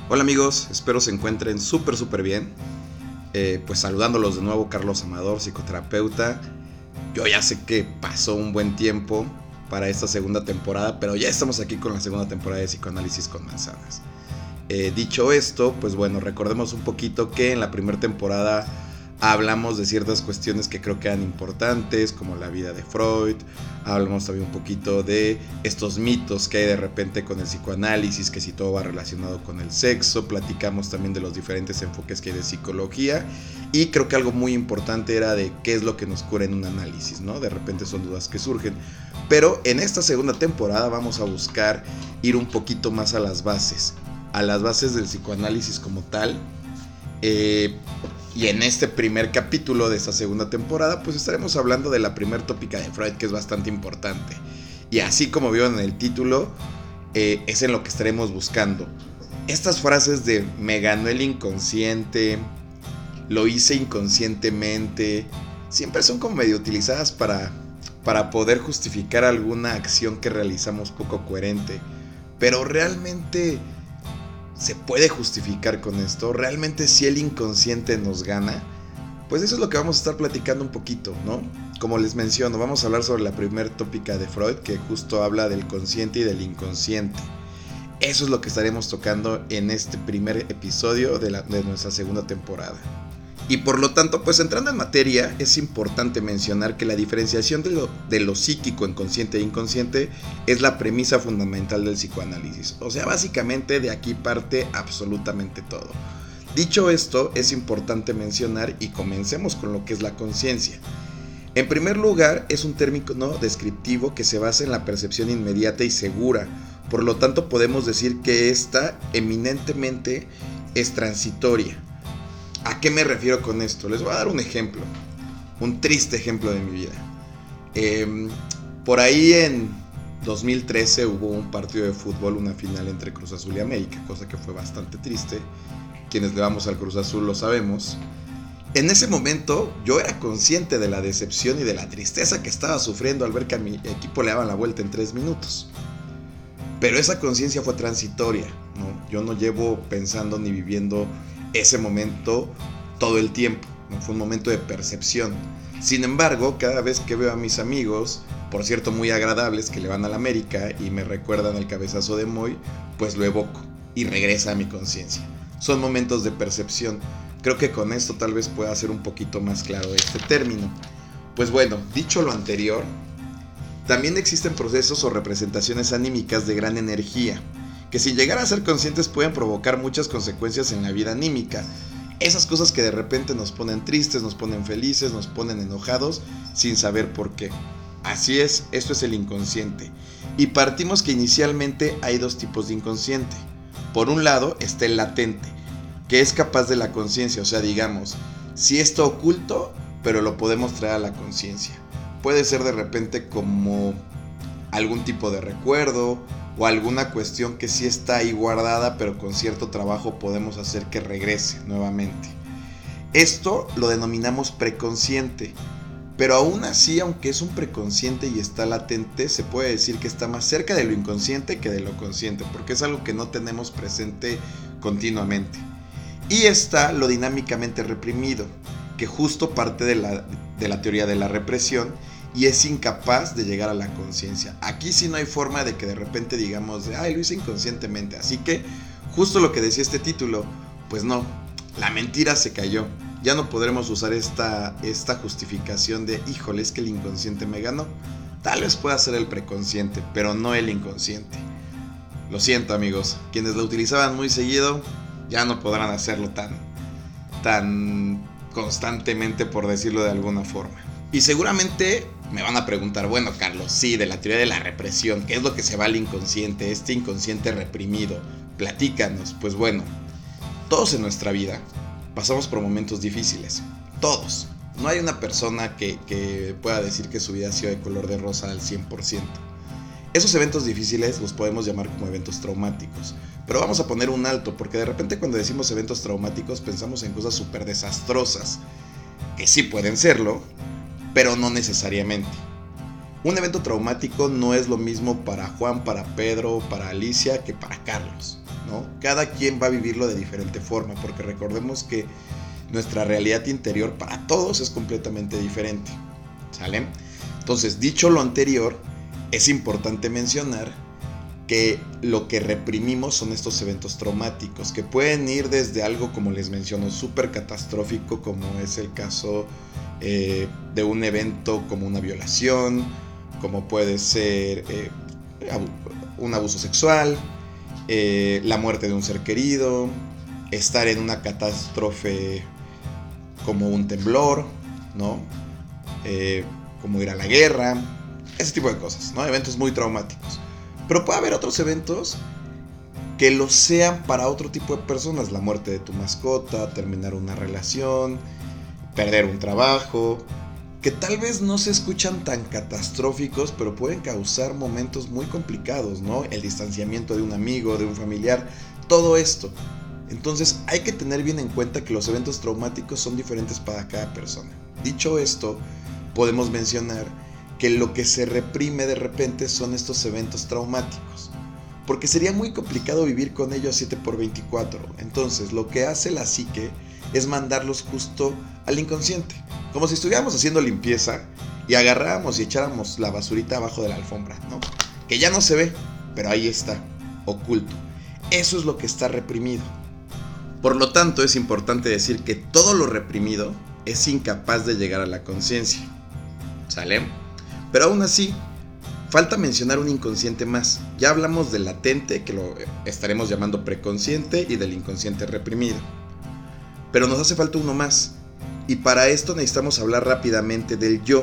Hola amigos, espero se encuentren súper bien. Pues saludándolos de nuevo, Carlos Amador, psicoterapeuta. Yo ya sé que pasó un buen tiempo para esta segunda temporada, pero ya estamos aquí con la segunda temporada de Psicoanálisis con Manzanas. Dicho esto, pues bueno, recordemos un poquito que en la primera temporada hablamos de ciertas cuestiones que creo que eran importantes, como la vida de Freud. Hablamos también un poquito de estos mitos que hay de repente con el psicoanálisis, que si todo va relacionado con el sexo. Platicamos también de los diferentes enfoques que hay de psicología. Y creo que algo muy importante era de qué es lo que nos cura en un análisis, ¿no? De repente son dudas que surgen. Pero en esta segunda temporada vamos a buscar ir un poquito más a las bases del psicoanálisis como tal. Y en este primer capítulo de esta segunda temporada, pues estaremos hablando de la primer tópica de Freud, que es bastante importante. Y así como vieron en el título, es en lo que estaremos buscando. Estas frases de me ganó el inconsciente, lo hice inconscientemente, siempre son como medio utilizadas para poder justificar alguna acción que realizamos poco coherente. Pero realmente ¿se puede justificar con esto? ¿Realmente si el inconsciente nos gana? Pues eso es lo que vamos a estar platicando un poquito, ¿no? Como les menciono, vamos a hablar sobre la primer tópica de Freud, que justo habla del consciente y del inconsciente. Eso es lo que estaremos tocando en este primer episodio de nuestra segunda temporada. Y por lo tanto, pues entrando en materia, es importante mencionar que la diferenciación de lo psíquico en consciente e inconsciente es la premisa fundamental del psicoanálisis. O sea, básicamente de aquí parte absolutamente todo. Dicho esto, es importante mencionar y comencemos con lo que es la conciencia. En primer lugar, es un término descriptivo que se basa en la percepción inmediata y segura. Por lo tanto, podemos decir que esta eminentemente es transitoria. ¿A qué me refiero con esto? Les voy a dar un ejemplo, un triste ejemplo de mi vida. Por ahí en 2013 hubo un partido de fútbol, una final entre Cruz Azul y América, cosa que fue bastante triste. Quienes le vamos al Cruz Azul lo sabemos. En ese momento yo era consciente de la decepción y de la tristeza que estaba sufriendo al ver que a mi equipo le daban la vuelta en 3 minutos. Pero esa conciencia fue transitoria, ¿no? Yo no llevo pensando ni viviendo ese momento todo el tiempo, ¿no? Fue un momento de percepción. Sin embargo, cada vez que veo a mis amigos, por cierto muy agradables, que le van a la América y me recuerdan el cabezazo de Moy, pues lo evoco y regresa a mi conciencia. Son momentos de percepción. Creo que con esto tal vez pueda ser un poquito más claro este término. Pues bueno, dicho lo anterior, también existen procesos o representaciones anímicas de gran energía, que sin llegar a ser conscientes pueden provocar muchas consecuencias en la vida anímica. Esas cosas que de repente nos ponen tristes, nos ponen felices, nos ponen enojados, sin saber por qué. Así es, esto es el inconsciente. Y partimos que inicialmente hay dos tipos de inconsciente. Por un lado está el latente, que es capaz de la conciencia, o sea, digamos, si está oculto, pero lo podemos traer a la conciencia. Puede ser de repente como algún tipo de recuerdo, o alguna cuestión que sí está ahí guardada, pero con cierto trabajo podemos hacer que regrese nuevamente. Esto lo denominamos preconsciente, pero aún así, aunque es un preconsciente y está latente, se puede decir que está más cerca de lo inconsciente que de lo consciente, porque es algo que no tenemos presente continuamente. Y está lo dinámicamente reprimido, que justo parte de la teoría de la represión, y es incapaz de llegar a la conciencia. Aquí sí no hay forma de que de repente digamos, ay, lo hice inconscientemente. Así que, justo lo que decía este título, pues no, la mentira se cayó. Ya no podremos usar esta justificación de, híjole, es que el inconsciente me ganó. Tal vez pueda ser el preconsciente, pero no el inconsciente. Lo siento, amigos, quienes lo utilizaban muy seguido, ya no podrán hacerlo tan constantemente, por decirlo de alguna forma. Y seguramente me van a preguntar, bueno, Carlos, sí, de la teoría de la represión, ¿qué es lo que se va al inconsciente, este inconsciente reprimido? Platícanos. Pues bueno, todos en nuestra vida pasamos por momentos difíciles, todos. No hay una persona que pueda decir que su vida ha sido de color de rosa al 100%. Esos eventos difíciles los podemos llamar como eventos traumáticos, pero vamos a poner un alto, porque de repente cuando decimos eventos traumáticos pensamos en cosas súper desastrosas, que sí pueden serlo, pero no necesariamente. Un evento traumático no es lo mismo para Juan, para Pedro, para Alicia que para Carlos, ¿no? Cada quien va a vivirlo de diferente forma, porque recordemos que nuestra realidad interior para todos es completamente diferente, ¿sale? Entonces, dicho lo anterior, es importante mencionar que lo que reprimimos son estos eventos traumáticos, que pueden ir desde algo, como les menciono, súper catastrófico, como es el caso de un evento como una violación, como puede ser un abuso sexual, la muerte de un ser querido, estar en una catástrofe como un temblor, ¿no? Como ir a la guerra, ese tipo de cosas, ¿no? Eventos muy traumáticos. Pero puede haber otros eventos que lo sean para otro tipo de personas. La muerte de tu mascota, terminar una relación, perder un trabajo, que tal vez no se escuchan tan catastróficos, pero pueden causar momentos muy complicados, ¿no? El distanciamiento de un amigo, de un familiar, todo esto. Entonces hay que tener bien en cuenta que los eventos traumáticos son diferentes para cada persona. Dicho esto, podemos mencionar que lo que se reprime de repente son estos eventos traumáticos, porque sería muy complicado vivir con ellos 7x24. Entonces lo que hace la psique es mandarlos justo al inconsciente, como si estuviéramos haciendo limpieza y agarráramos y echáramos la basurita abajo de la alfombra, ¿no? Que ya no se ve, pero ahí está, oculto. Eso es lo que está reprimido. Por lo tanto, es importante decir que todo lo reprimido es incapaz de llegar a la conciencia, ¿sale? Pero aún así, falta mencionar un inconsciente más. Ya hablamos del latente, que lo estaremos llamando preconsciente, y del inconsciente reprimido. Pero nos hace falta uno más. Y para esto necesitamos hablar rápidamente del yo.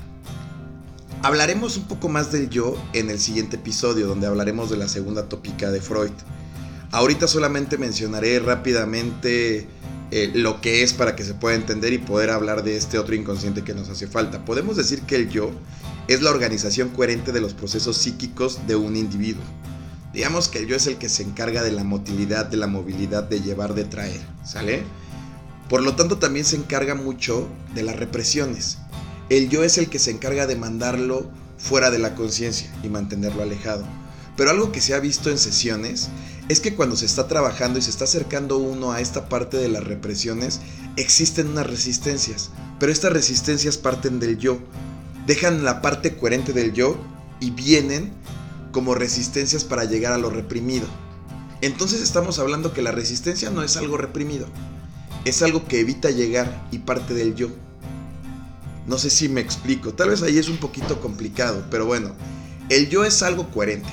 Hablaremos un poco más del yo en el siguiente episodio, donde hablaremos de la segunda tópica de Freud. Ahorita solamente mencionaré rápidamente lo que es para que se pueda entender y poder hablar de este otro inconsciente que nos hace falta. Podemos decir que el yo es la organización coherente de los procesos psíquicos de un individuo. Digamos que el yo es el que se encarga de la motilidad, de la movilidad, de llevar, de traer, ¿sale? Por lo tanto, también se encarga mucho de las represiones. El yo es el que se encarga de mandarlo fuera de la conciencia y mantenerlo alejado. Pero algo que se ha visto en sesiones es que cuando se está trabajando y se está acercando uno a esta parte de las represiones, existen unas resistencias, pero estas resistencias parten del yo, dejan la parte coherente del yo y vienen como resistencias para llegar a lo reprimido. Entonces estamos hablando que la resistencia no es algo reprimido, es algo que evita llegar y parte del yo. No sé si me explico, tal vez ahí es un poquito complicado, pero bueno, el yo es algo coherente.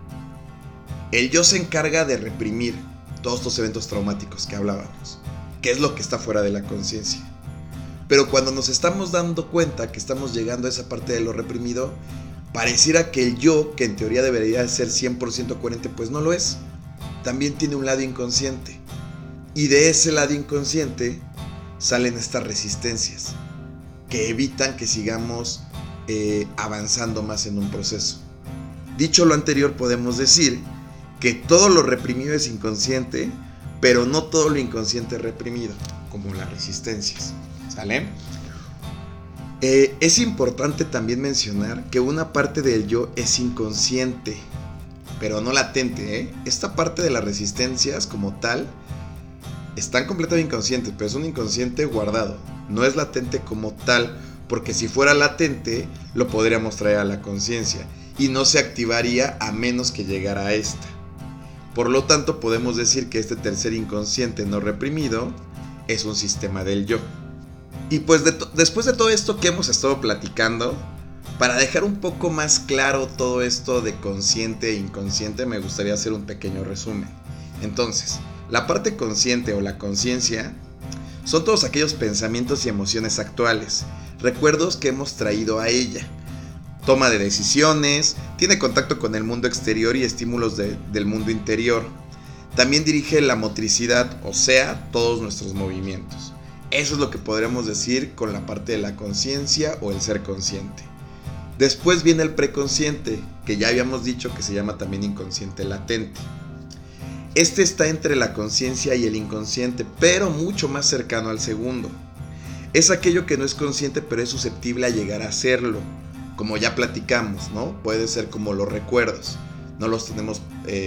El yo se encarga de reprimir todos estos eventos traumáticos que hablábamos, que es lo que está fuera de la conciencia. Pero cuando nos estamos dando cuenta que estamos llegando a esa parte de lo reprimido, pareciera que el yo, que en teoría debería ser 100% coherente, pues no lo es. También tiene un lado inconsciente. Y de ese lado inconsciente salen estas resistencias que evitan que sigamos avanzando más en un proceso. Dicho lo anterior, podemos decir que todo lo reprimido es inconsciente, pero no todo lo inconsciente es reprimido, como las resistencias, ¿sale? Es importante también mencionar que una parte del yo es inconsciente, pero no latente, ¿eh? Esta parte de las resistencias como tal están completamente inconscientes, pero es un inconsciente guardado, no es latente como tal, porque si fuera latente lo podríamos traer a la conciencia y no se activaría a menos que llegara a esta. Por lo tanto, podemos decir que este tercer inconsciente no reprimido es un sistema del yo. Y pues después de todo esto que hemos estado platicando, para dejar un poco más claro todo esto de consciente e inconsciente, me gustaría hacer un pequeño resumen. Entonces, la parte consciente o la conciencia son todos aquellos pensamientos y emociones actuales, recuerdos que hemos traído a ella. Toma de decisiones, tiene contacto con el mundo exterior y estímulos del mundo interior. También dirige la motricidad, o sea, todos nuestros movimientos. Eso es lo que podríamos decir con la parte de la conciencia o el ser consciente. Después viene el preconsciente, que ya habíamos dicho que se llama también inconsciente latente. Este está entre la conciencia y el inconsciente, pero mucho más cercano al segundo. Es aquello que no es consciente, pero es susceptible a llegar a serlo. Como ya platicamos, ¿no? Puede ser como los recuerdos. No los tenemos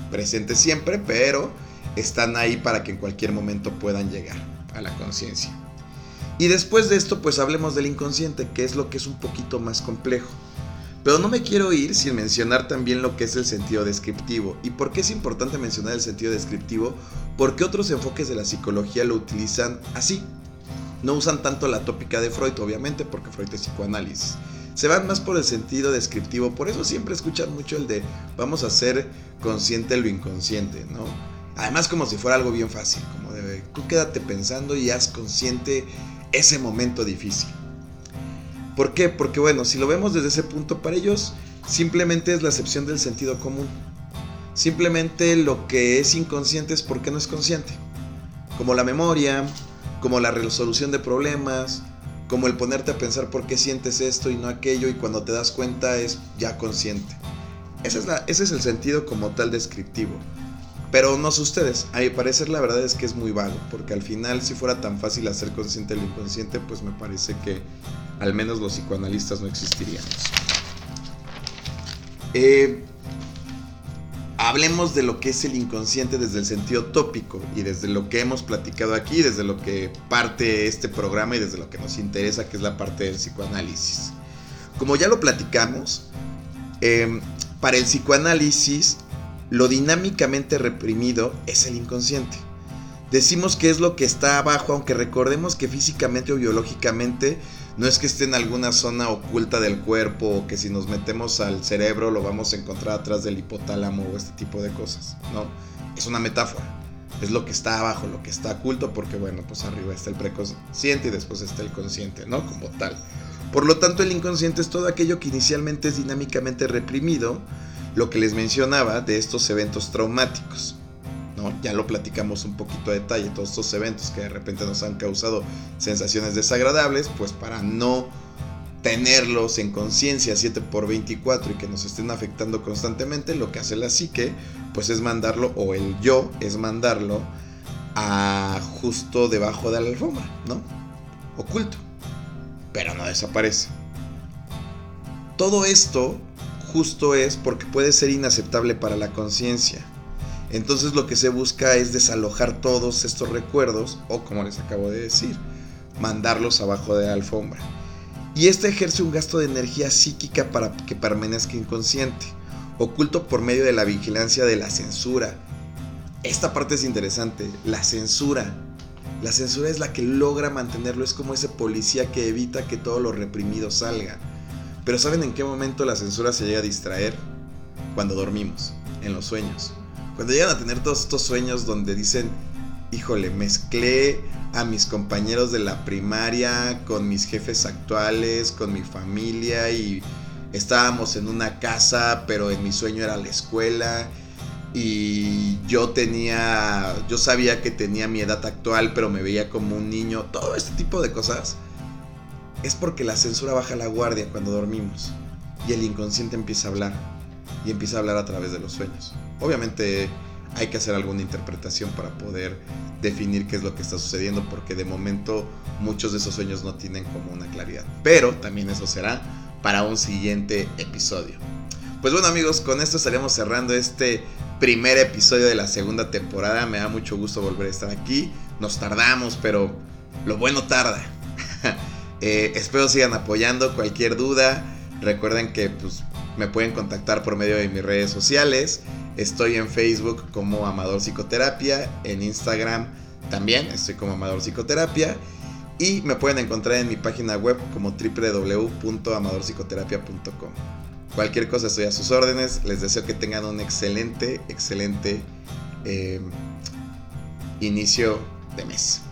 presentes siempre, pero están ahí para que en cualquier momento puedan llegar a la conciencia. Y después de esto, pues hablemos del inconsciente, que es lo que es un poquito más complejo. Pero no me quiero ir sin mencionar también lo que es el sentido descriptivo. ¿Y por qué es importante mencionar el sentido descriptivo? Porque otros enfoques de la psicología lo utilizan así. No usan tanto la tópica de Freud, obviamente, porque Freud es psicoanálisis. Se van más por el sentido descriptivo. Por eso siempre escuchan mucho el de vamos a hacer consciente lo inconsciente, ¿no? Además, como si fuera algo bien fácil, como de tú quédate pensando y haz consciente ese momento difícil. ¿Por qué? Porque bueno, si lo vemos desde ese punto, para ellos simplemente es la acepción del sentido común. Simplemente lo que es inconsciente es porque no es consciente. Como la memoria, como la resolución de problemas, como el ponerte a pensar por qué sientes esto y no aquello, y cuando te das cuenta es ya consciente. Ese es el sentido como tal descriptivo. Pero no sé ustedes, a mi parecer la verdad es que es muy vago, porque al final si fuera tan fácil hacer consciente lo inconsciente, pues me parece que al menos los psicoanalistas no existiríamos. Hablemos de lo que es el inconsciente desde el sentido tópico y desde lo que hemos platicado aquí, desde lo que parte este programa y desde lo que nos interesa, que es la parte del psicoanálisis. Como ya lo platicamos, para el psicoanálisis lo dinámicamente reprimido es el inconsciente. Decimos que es lo que está abajo, aunque recordemos que físicamente o biológicamente no es que esté en alguna zona oculta del cuerpo, o que si nos metemos al cerebro lo vamos a encontrar atrás del hipotálamo o este tipo de cosas, ¿no? Es una metáfora, es lo que está abajo, lo que está oculto, porque bueno, pues arriba está el preconsciente y después está el consciente, ¿no? Como tal. Por lo tanto, el inconsciente es todo aquello que inicialmente es dinámicamente reprimido, lo que les mencionaba de estos eventos traumáticos, ¿no? Ya lo platicamos un poquito a detalle, todos estos eventos que de repente nos han causado sensaciones desagradables, pues para no tenerlos en conciencia 7/24 y que nos estén afectando constantemente, lo que hace la psique, pues es mandarlo, o el yo es mandarlo a justo debajo de la alfombra, ¿no? Oculto, pero no desaparece. Todo esto justo es porque puede ser inaceptable para la conciencia. Entonces lo que se busca es desalojar todos estos recuerdos, o como les acabo de decir, mandarlos abajo de la alfombra. Y este ejerce un gasto de energía psíquica para que permanezca inconsciente, oculto por medio de la vigilancia de la censura. Esta parte es interesante, la censura. La censura es la que logra mantenerlo, es como ese policía que evita que todo lo reprimido salga. Pero ¿saben en qué momento la censura se llega a distraer? Cuando dormimos, en los sueños. Cuando llegan a tener todos estos sueños donde dicen, híjole, mezclé a mis compañeros de la primaria con mis jefes actuales, con mi familia, y estábamos en una casa, pero en mi sueño era la escuela, y yo sabía que tenía mi edad actual, pero me veía como un niño. Todo este tipo de cosas es porque la censura baja la guardia cuando dormimos y el inconsciente empieza a hablar, y empieza a hablar a través de los sueños. Obviamente hay que hacer alguna interpretación para poder definir qué es lo que está sucediendo, porque de momento muchos de esos sueños no tienen como una claridad, pero también eso será para un siguiente episodio. Pues bueno amigos, con esto estaremos cerrando este primer episodio de la segunda temporada. Me da mucho gusto volver a estar aquí. Nos tardamos, pero lo bueno tarda. Espero sigan apoyando. Cualquier duda, recuerden que pues, me pueden contactar por medio de mis redes sociales. Estoy en Facebook como Amador Psicoterapia, en Instagram también estoy como Amador Psicoterapia, y me pueden encontrar en mi página web como www.amadorpsicoterapia.com. Cualquier cosa estoy a sus órdenes. Les deseo que tengan un excelente inicio de mes.